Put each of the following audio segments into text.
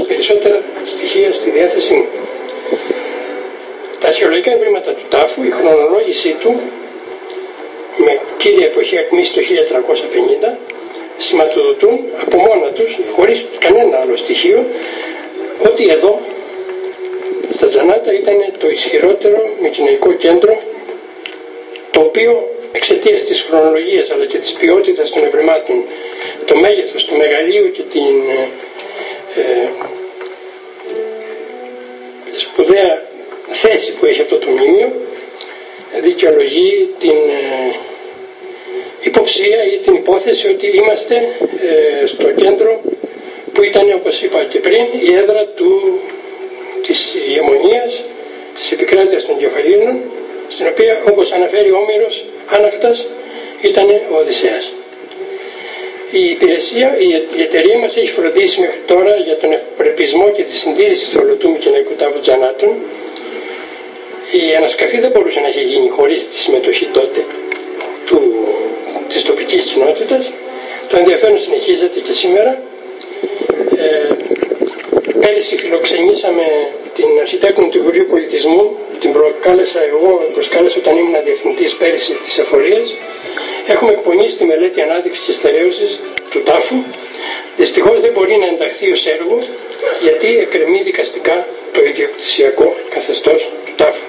περισσότερα στοιχεία στη διάθεσή μου. Τα αρχαιολογικά ευρήματα του τάφου, η χρονολόγησή του, με κύρια εποχή ακμής το 1350, σηματοδοτούν από μόνα τους, χωρίς κανένα άλλο στοιχείο, ότι εδώ, στα Τζανάτα, ήταν το ισχυρότερο μικηναϊκό κέντρο, το οποίο εξαιτίας της χρονολογίας αλλά και της ποιότητας των ευρημάτων, το μέγεθος του μεγαλείου και την σπουδαία θέση που έχει αυτό το μνημείο, δικαιολογεί την υποψία ή την υπόθεση ότι είμαστε στο κέντρο που ήταν, όπως είπα και πριν, η έδρα της ηγεμονίας, της επικράτειας των Κεφαλίνων, στην οποία, όπως αναφέρει ο Όμηρος άνακτας, ήταν ο Οδυσσέας. Η εταιρεία μας έχει φροντίσει μέχρι τώρα για τον ευπρεπισμό και τη συντήρηση του ολοτού μικηναϊκού τάφου Τζανάτων. Η ανασκαφή δεν μπορούσε να έχει γίνει χωρίς τη συμμετοχή τότε της τοπικής κοινότητας. Το ενδιαφέρον συνεχίζεται και σήμερα. Πέρυσι φιλοξενήσαμε την αρχιτέκτονο του Υπουργείου Πολιτισμού, την προσκάλεσα όταν ήμουν διευθυντής πέρυσι της εφορίας. Έχουμε εκπονήσει τη μελέτη ανάδειξης και στερέωσης του τάφου. Δυστυχώς δεν μπορεί να ενταχθεί ως έργο, γιατί εκκρεμεί δικαστικά το ιδιοκτησιακό καθεστώς του τάφου.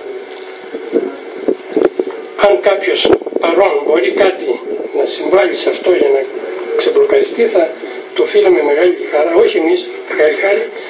Αν κάποιος παρόν μπορεί κάτι να συμβάλλει σε αυτό για να ξεμπλοκαριστεί, θα το οφείλαμε μεγάλη χαρά, όχι εμείς, μεγάλη χάρη,